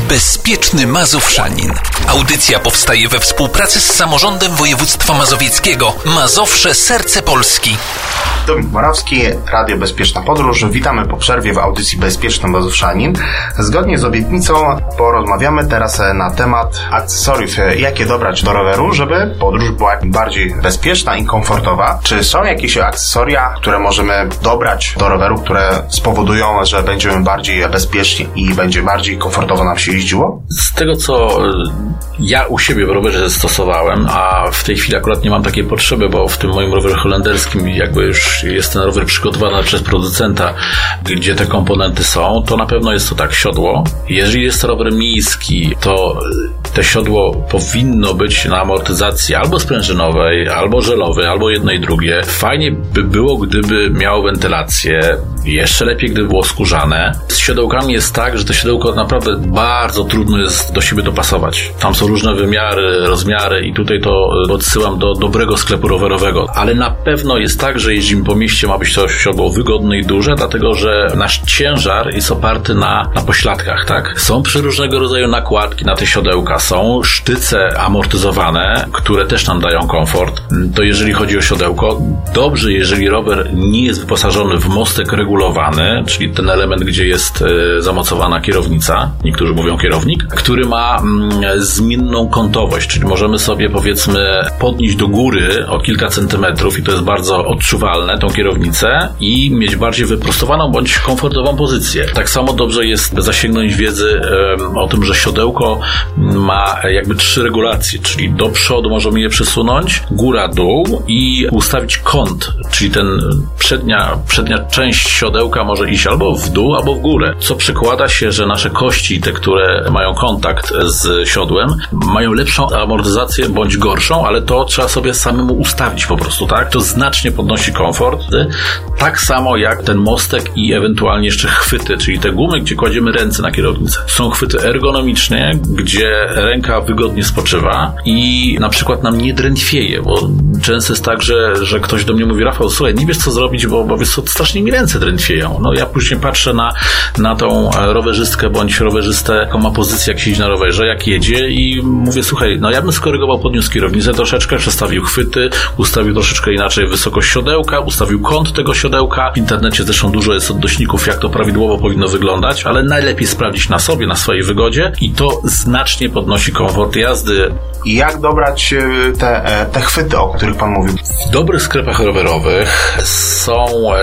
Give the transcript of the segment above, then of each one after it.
Bezpieczny Mazowszanin. Audycja powstaje we współpracy z Samorządem Województwa Mazowieckiego. Mazowsze - serce Polski. Dominik Morawski, Radio Bezpieczna Podróż. Witamy po przerwie w audycji Bezpieczny Mazowszanin. Zgodnie z obietnicą porozmawiamy teraz na temat akcesoriów, jakie dobrać do roweru, żeby podróż była bardziej bezpieczna i komfortowa. Czy są jakieś akcesoria, które możemy dobrać do roweru, które spowodują, że będziemy bardziej bezpieczni i będzie bardziej komfortowo nam się jeździło? Z tego, co ja u siebie w rowerze stosowałem, a w tej chwili akurat nie mam takiej potrzeby, bo w tym moim rowerze holenderskim jakby już jest ten rower przygotowany przez producenta, gdzie te komponenty są, to na pewno jest to tak, siodło. Jeżeli jest to rower miejski, to te siodło powinno być na amortyzacji albo sprężynowej, albo żelowej, albo jedno i drugie. Fajnie by było, gdyby miało wentylację, jeszcze lepiej, gdyby było skórzane. Z siodełkami jest tak, że to siodełko naprawdę bardzo trudno jest do siebie dopasować. Tam są różne wymiary, rozmiary i tutaj to odsyłam do dobrego sklepu rowerowego. Ale na pewno jest tak, że jeździmy po mieście, ma być to siodło wygodne i duże, dlatego że nasz ciężar jest oparty na pośladkach, tak? Są przeróżnego rodzaju nakładki na te siodełka, są sztyce amortyzowane, które też nam dają komfort. To jeżeli chodzi o siodełko, dobrze, jeżeli rower nie jest wyposażony w mostek regulowany, czyli ten element, gdzie jest zamocowana kierownica, niektórzy mówią kierownik, który ma zmienną kątowość, czyli możemy sobie, powiedzmy, podnieść do góry o kilka centymetrów i to jest bardzo odczuwalne, tą kierownicę, i mieć bardziej wyprostowaną bądź komfortową pozycję. Tak samo dobrze jest zasięgnąć wiedzy o tym, że siodełko ma jakby 3 regulacje, czyli do przodu możemy je przesunąć, góra-dół i ustawić kąt, czyli przednia część siodełka może iść albo w dół, albo w górę, co przekłada się, że nasze kości, te, które mają kontakt z siodłem, mają lepszą amortyzację bądź gorszą, ale to trzeba sobie samemu ustawić po prostu, tak? To znacznie podnosi komfort, tak samo jak ten mostek i ewentualnie jeszcze chwyty, czyli te gumy, gdzie kładziemy ręce na kierownicę. Są chwyty ergonomiczne, gdzie ręka wygodnie spoczywa i na przykład nam nie drętwieje, bo często jest tak, że ktoś do mnie mówi: Rafał, słuchaj, nie wiesz co zrobić, bo wiesz co, strasznie mi ręce drętwieją. No ja później patrzę na tą rowerzystkę bądź rowerzystę, jaką ma pozycję, jak siedzi na rowerze, jak jedzie, i mówię: słuchaj, no ja bym skorygował, podniósł kierownicę troszeczkę, przestawił chwyty, ustawił troszeczkę inaczej wysokość siodełka, ustawił kąt tego siodełka. W internecie zresztą dużo jest odnośników, jak to prawidłowo powinno wyglądać, ale najlepiej sprawdzić na sobie, na swojej wygodzie, i to znacznie podnosi komfort jazdy. I jak dobrać te chwyty, o których Pan mówił? W dobrych sklepach rowerowych są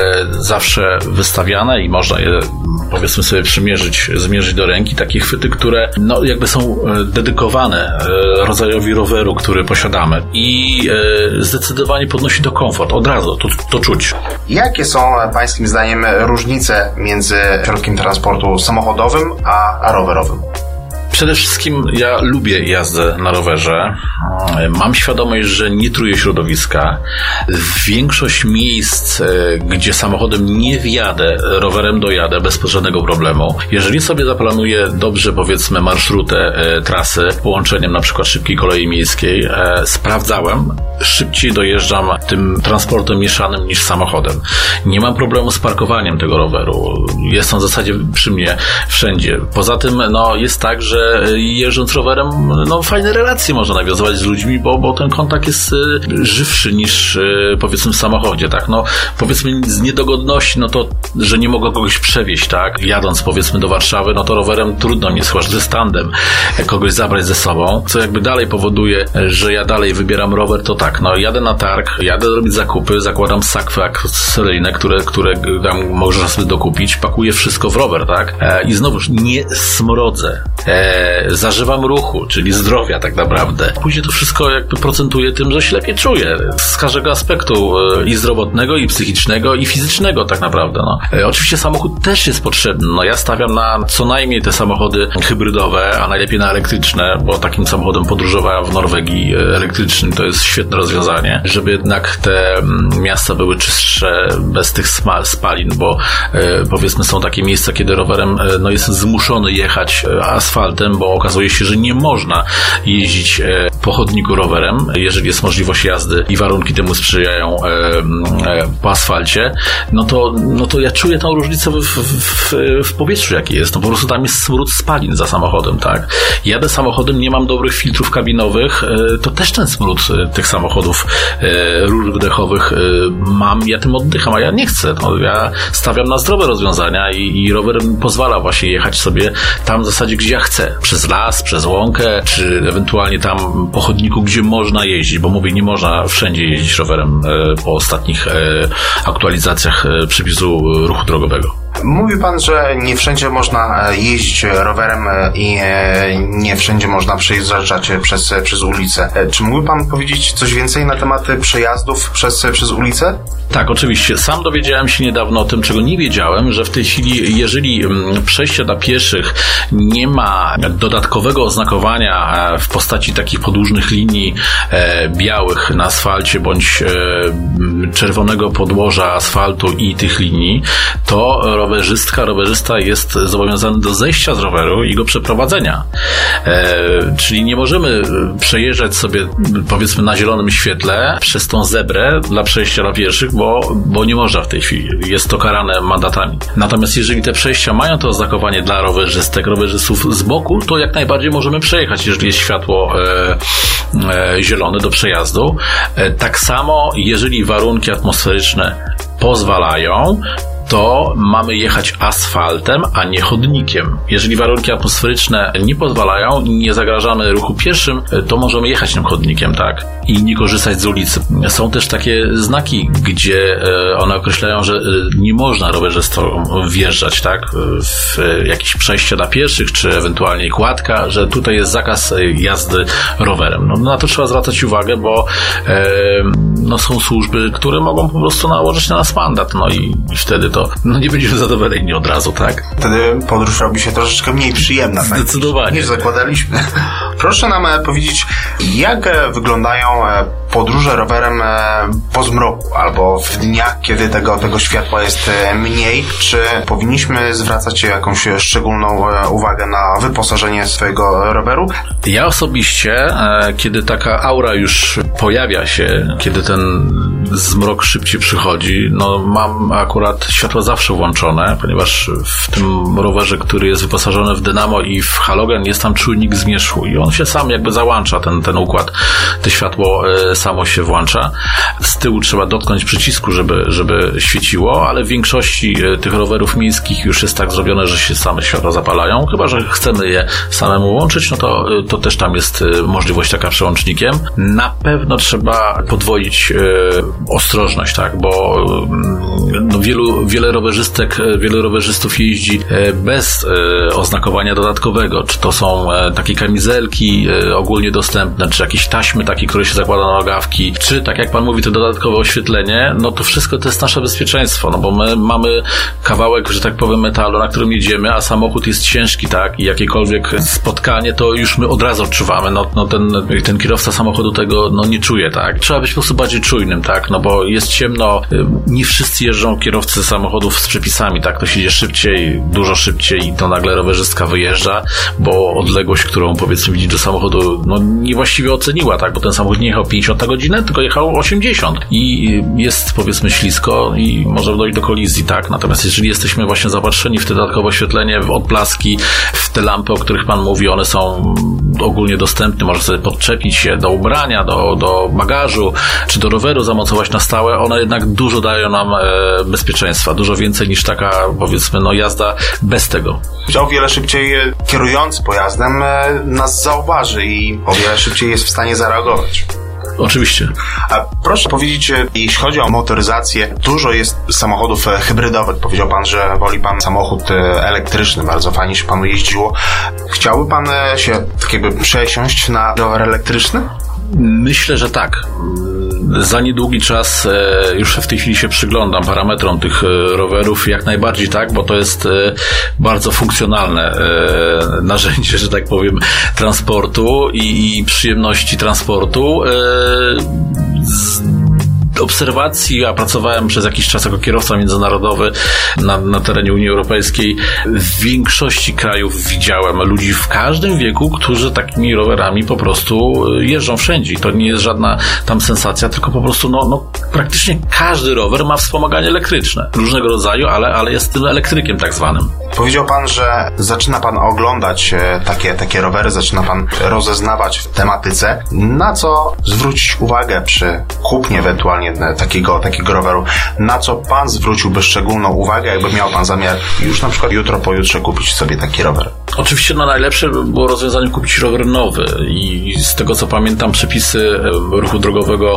zawsze wystawiane i można je, powiedzmy sobie, zmierzyć do ręki, takie chwyty, które no jakby są dedykowane rodzajowi roweru, który posiadamy, i zdecydowanie podnosi to komfort. Od razu to czuć. Jakie są Pańskim zdaniem różnice między środkiem transportu samochodowym a rowerowym? Przede wszystkim ja lubię jazdę na rowerze. Mam świadomość, że nie truję środowiska. Większość miejsc, gdzie samochodem nie wjadę, rowerem dojadę bez żadnego problemu. Jeżeli sobie zaplanuję dobrze, powiedzmy, marszrutę, trasy, połączeniem na przykład szybkiej kolei miejskiej, sprawdzałem, szybciej dojeżdżam tym transportem mieszanym niż samochodem. Nie mam problemu z parkowaniem tego roweru. Jest on w zasadzie przy mnie wszędzie. Poza tym jest tak, że jeżdżąc rowerem, fajne relacje można nawiązywać z ludźmi, bo ten kontakt jest żywszy niż, powiedzmy, w samochodzie, tak? Powiedzmy, z niedogodności, to, że nie mogę kogoś przewieźć, tak? Jadąc, powiedzmy, do Warszawy, to rowerem trudno mnie, chyba że z tandem, kogoś zabrać ze sobą, co jakby dalej powoduje, że ja dalej wybieram rower, to tak, jadę na targ, jadę robić zakupy, zakładam sakwy akcesyjne, które tam można sobie dokupić, pakuję wszystko w rower, tak? I znowuż nie smrodzę. Zażywam ruchu, czyli zdrowia tak naprawdę. Później to wszystko jakby procentuje tym, że się lepiej czuję z każdego aspektu, i zdrowotnego, i psychicznego, i fizycznego tak naprawdę. Oczywiście samochód też jest potrzebny. Ja stawiam na co najmniej te samochody hybrydowe, a najlepiej na elektryczne, bo takim samochodem podróżowałem w Norwegii elektrycznym, to jest świetne rozwiązanie, żeby jednak te miasta były czystsze, bez tych spalin, bo powiedzmy są takie miejsca, kiedy rowerem jest zmuszony jechać asfaltem, bo okazuje się, że nie można jeździć po chodniku rowerem, jeżeli jest możliwość jazdy i warunki temu sprzyjają po asfalcie, no to ja czuję tą różnicę w powietrzu, jaki jest. No po prostu tam jest smród spalin za samochodem, tak? Jadę samochodem, nie mam dobrych filtrów kabinowych, to też ten smród tych samochodów rur wdechowych mam, ja tym oddycham, a ja nie chcę. No, ja stawiam na zdrowe rozwiązania i rower mi pozwala właśnie jechać sobie tam w zasadzie, gdzie ja chcę. Przez las, przez łąkę, czy ewentualnie tam po chodniku, gdzie można jeździć, bo mówię, nie można wszędzie jeździć rowerem po ostatnich aktualizacjach przepisu ruchu drogowego. Mówi pan, że nie wszędzie można jeździć rowerem i nie wszędzie można przejeżdżać przez ulicę. Czy mógłby pan powiedzieć coś więcej na temat przejazdów przez ulicę? Tak, oczywiście. Sam dowiedziałem się niedawno o tym, czego nie wiedziałem, że w tej chwili, jeżeli przejścia dla pieszych nie ma dodatkowego oznakowania w postaci takich podłużnych linii białych na asfalcie bądź czerwonego podłoża asfaltu i tych linii, to rowerzysta jest zobowiązany do zejścia z roweru i go przeprowadzenia. Czyli nie możemy przejeżdżać sobie, powiedzmy, na zielonym świetle przez tą zebrę dla przejścia dla pieszych, bo nie można w tej chwili. Jest to karane mandatami. Natomiast jeżeli te przejścia mają to oznakowanie dla rowerzystów z boku, to jak najbardziej możemy przejechać, jeżeli jest światło zielone do przejazdu. Tak samo, jeżeli warunki atmosferyczne pozwalają, to mamy jechać asfaltem, a nie chodnikiem. Jeżeli warunki atmosferyczne nie pozwalają, nie zagrażamy ruchu pieszym, to możemy jechać tym chodnikiem, tak? I nie korzystać z ulicy. Są też takie znaki, gdzie one określają, że nie można rowerzystom wjeżdżać, tak? W jakieś przejścia dla pieszych, czy ewentualnie kładka, że tutaj jest zakaz jazdy rowerem. No, na to trzeba zwracać uwagę, bo są służby, które mogą po prostu nałożyć na nas mandat, no i wtedy to nie będziemy zadowoleni od razu, tak? Wtedy podróż robi się troszeczkę mniej przyjemna. Zdecydowanie. Niż zakładaliśmy. Proszę nam powiedzieć, jak wyglądają podróże rowerem po zmroku albo w dniach, kiedy tego światła jest mniej? Czy powinniśmy zwracać jakąś szczególną uwagę na wyposażenie swojego roweru? Ja osobiście, kiedy taka aura już pojawia się, kiedy ten zmrok szybciej przychodzi, mam akurat światła zawsze włączone, ponieważ w tym rowerze, który jest wyposażony w dynamo i w halogen, jest tam czujnik zmierzchu i on się sam jakby załącza, ten układ. To światło samo się włącza. Z tyłu trzeba dotknąć przycisku, żeby świeciło, ale w większości tych rowerów miejskich już jest tak zrobione, że się same światła zapalają. Chyba że chcemy je samemu łączyć, to też tam jest możliwość taka przełącznikiem. Na pewno trzeba podwoić ostrożność, tak, bo wielu rowerzystów jeździ bez oznakowania dodatkowego. Czy to są takie kamizelki ogólnie dostępne, czy jakieś taśmy takie, które się zakłada na nogawki, czy tak jak pan mówi, to dodatkowe oświetlenie, to wszystko to jest nasze bezpieczeństwo, bo my mamy kawałek, że tak powiem, metalu, na którym jedziemy, a samochód jest ciężki, tak, i jakiekolwiek spotkanie, to już my od razu odczuwamy, ten kierowca samochodu tego, nie czuje, tak. Trzeba być po prostu bardziej czujnym, tak, bo jest ciemno, nie wszyscy jeżdżą kierowcy samochodów z przepisami, tak, to się idzie szybciej, dużo szybciej i to nagle rowerzystka wyjeżdża, bo odległość, którą powiedzmy widzi do samochodu, niewłaściwie oceniła, tak, bo ten samochód nie jechał 50 na godzinę, tylko jechał 80 i jest powiedzmy ślisko i może dojść do kolizji, tak, natomiast jeżeli jesteśmy właśnie zapatrzeni w te dodatkowe oświetlenie, w odblaski, w te lampy, o których pan mówi, one są ogólnie dostępne, można sobie podczepić się do ubrania, do bagażu, czy do roweru zamocować na stałe, one jednak dużo dają nam bezpieczeństwa, dużo więcej niż taka, powiedzmy, jazda bez tego. O wiele szybciej kierujący pojazdem nas zauważy i o wiele szybciej jest w stanie zareagować. Oczywiście. A proszę powiedzieć, jeśli chodzi o motoryzację, dużo jest samochodów hybrydowych. Powiedział pan, że woli pan samochód elektryczny. Bardzo fajnie się panu jeździło. Chciałby pan się tak jakby przesiąść na rower elektryczny? Myślę, że tak. Za niedługi czas już w tej chwili się przyglądam parametrom tych rowerów, jak najbardziej tak, bo to jest bardzo funkcjonalne narzędzie, że tak powiem, transportu i przyjemności transportu. obserwacji, a pracowałem przez jakiś czas jako kierowca międzynarodowy na terenie Unii Europejskiej, w większości krajów widziałem ludzi w każdym wieku, którzy takimi rowerami po prostu jeżdżą wszędzie. I to nie jest żadna tam sensacja, tylko po prostu praktycznie każdy rower ma wspomaganie elektryczne. Różnego rodzaju, ale jest tym elektrykiem tak zwanym. Powiedział pan, że zaczyna pan oglądać takie rowery, zaczyna pan rozeznawać w tematyce. Na co zwrócić uwagę przy kupnie ewentualnie takiego roweru? Na co pan zwróciłby szczególną uwagę, jakby miał pan zamiar już na przykład jutro, pojutrze kupić sobie taki rower? Oczywiście najlepsze by było rozwiązanie kupić rower nowy i z tego co pamiętam przepisy ruchu drogowego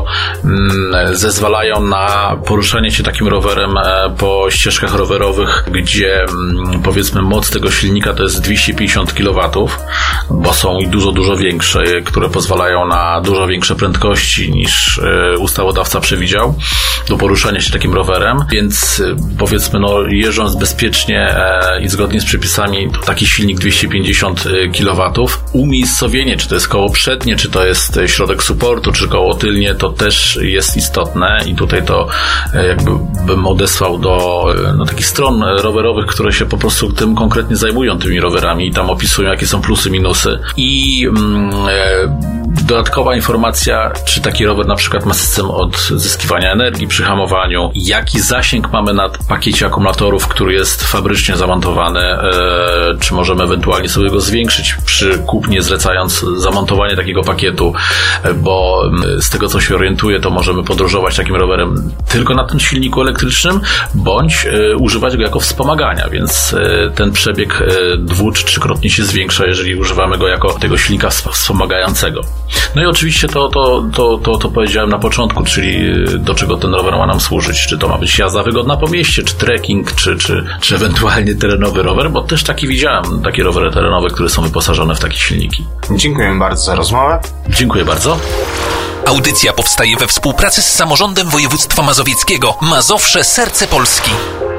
zezwalają na poruszanie się takim rowerem po ścieżkach rowerowych, gdzie powiedzmy moc tego silnika to jest 250 kW, bo są i dużo większe, które pozwalają na dużo większe prędkości niż ustawodawca przewidział do poruszania się takim rowerem, więc powiedzmy jeżdżąc bezpiecznie i zgodnie z przepisami to taki silnik 250 kW, umiejscowienie, czy to jest koło przednie, czy to jest środek suportu, czy koło tylnie, to też jest istotne i tutaj to jakby bym odesłał do takich stron rowerowych, które się po prostu tym konkretnie zajmują tymi rowerami i tam opisują, jakie są plusy, minusy i dodatkowa informacja, czy taki rower na przykład ma system odzyskiwania energii przy hamowaniu, jaki zasięg mamy na pakiecie akumulatorów, który jest fabrycznie zamontowany, czy możemy ewentualnie sobie go zwiększyć przy kupnie, zlecając zamontowanie takiego pakietu, bo z tego co się orientuję, to możemy podróżować takim rowerem tylko na tym silniku elektrycznym, bądź używać go jako wspomagania, więc ten przebieg 2- czy 3-krotnie się zwiększa, jeżeli używamy go jako tego silnika wspomagającego. No i oczywiście to powiedziałem na początku, czyli do czego ten rower ma nam służyć, czy to ma być jazda wygodna po mieście, czy trekking, czy ewentualnie terenowy rower, bo też widziałem takie rowery terenowe, które są wyposażone w takie silniki. Dziękuję bardzo za rozmowę. Dziękuję bardzo. Audycja powstaje we współpracy z Samorządem Województwa Mazowieckiego. Mazowsze, serce Polski.